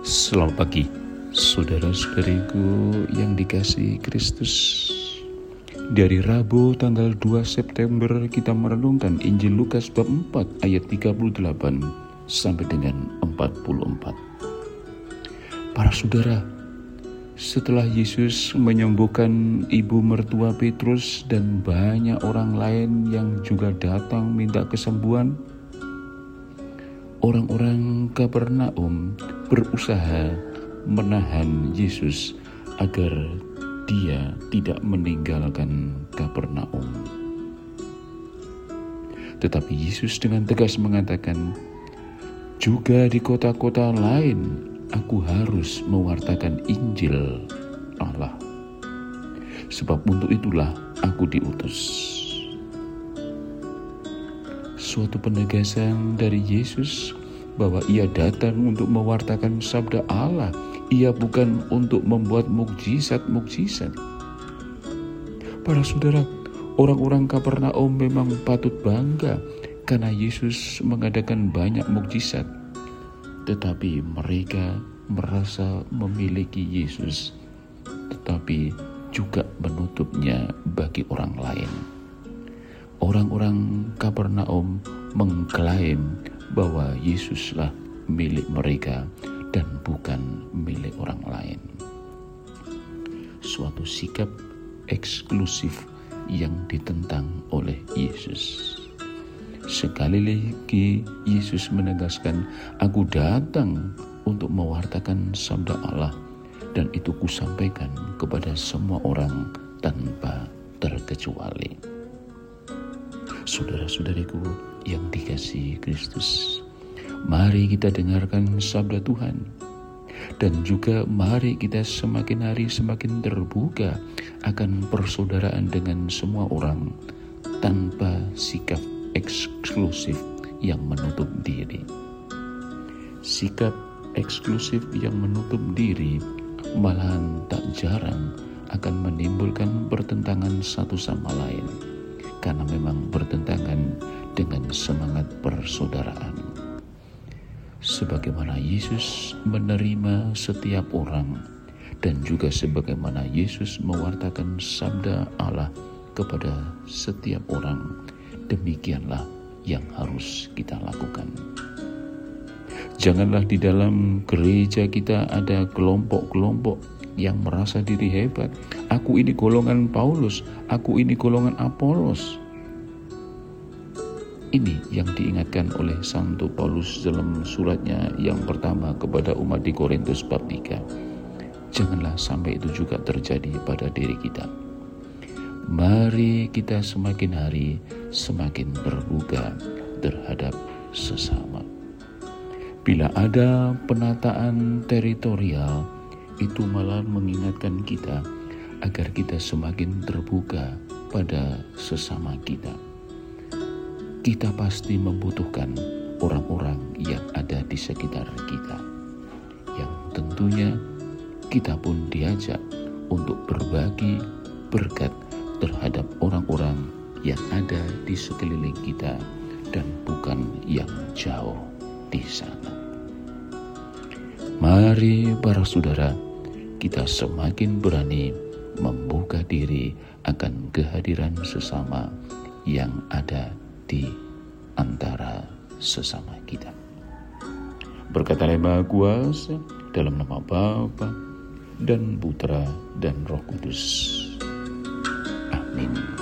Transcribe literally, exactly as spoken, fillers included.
Selamat pagi, saudara-saudariku yang dikasihi Kristus. Dari Rabu tanggal dua September kita merenungkan Injil Lukas bab empat ayat tiga puluh delapan sampai dengan empat puluh empat. Para saudara, setelah Yesus menyembuhkan ibu mertua Petrus dan banyak orang lain yang juga datang minta kesembuhan, orang-orang Kapernaum berusaha menahan Yesus agar dia tidak meninggalkan Kapernaum. Tetapi Yesus dengan tegas mengatakan, juga di kota-kota lain aku harus mewartakan Injil Allah. Sebab untuk itulah aku diutus. Suatu penegasan dari Yesus bahwa ia datang untuk mewartakan sabda Allah. Ia bukan untuk membuat mukjizat-mukjizat. Para saudara, orang-orang Kapernaum memang patut bangga karena Yesus mengadakan banyak mukjizat. Tetapi mereka merasa memiliki Yesus, tetapi juga menutupnya bagi orang lain. Orang-orang Kapernaum mengklaim bahwa Yesuslah milik mereka dan bukan milik orang lain. Suatu sikap eksklusif yang ditentang oleh Yesus. Sekali lagi Yesus menegaskan, aku datang untuk mewartakan sabda Allah, dan itu kusampaikan kepada semua orang tanpa terkecuali. Saudara-saudariku yang dikasihi Kristus, mari kita dengarkan sabda Tuhan, dan juga mari kita semakin hari semakin terbuka akan persaudaraan dengan semua orang tanpa sikap eksklusif yang menutup diri. Sikap eksklusif yang menutup diri malahan tak jarang akan menimbulkan pertentangan satu sama lain, karena memang bertentangan dengan semangat persaudaraan. Sebagaimana Yesus menerima setiap orang, dan juga sebagaimana Yesus mewartakan sabda Allah kepada setiap orang, demikianlah yang harus kita lakukan. Janganlah di dalam gereja kita ada kelompok-kelompok yang merasa diri hebat. Aku ini golongan Paulus, aku ini golongan Apolos. Ini yang diingatkan oleh Santo Paulus dalam suratnya yang pertama kepada umat di Korintus bab tiga. Janganlah sampai itu juga terjadi pada diri kita. Mari kita semakin hari semakin terbuka terhadap sesama. Bila ada penataan teritorial, itu malah mengingatkan kita agar kita semakin terbuka pada sesama kita. Kita pasti membutuhkan orang-orang yang ada di sekitar kita, yang tentunya kita pun diajak untuk berbagi berkat terhadap orang-orang yang ada di sekeliling kita dan bukan yang jauh di sana. Mari para saudara, kita semakin berani membuka diri akan kehadiran sesama yang ada di antara sesama kita. Berkat Allah Maha Kuasa, dalam nama Bapa dan Putra dan Roh Kudus. Amin.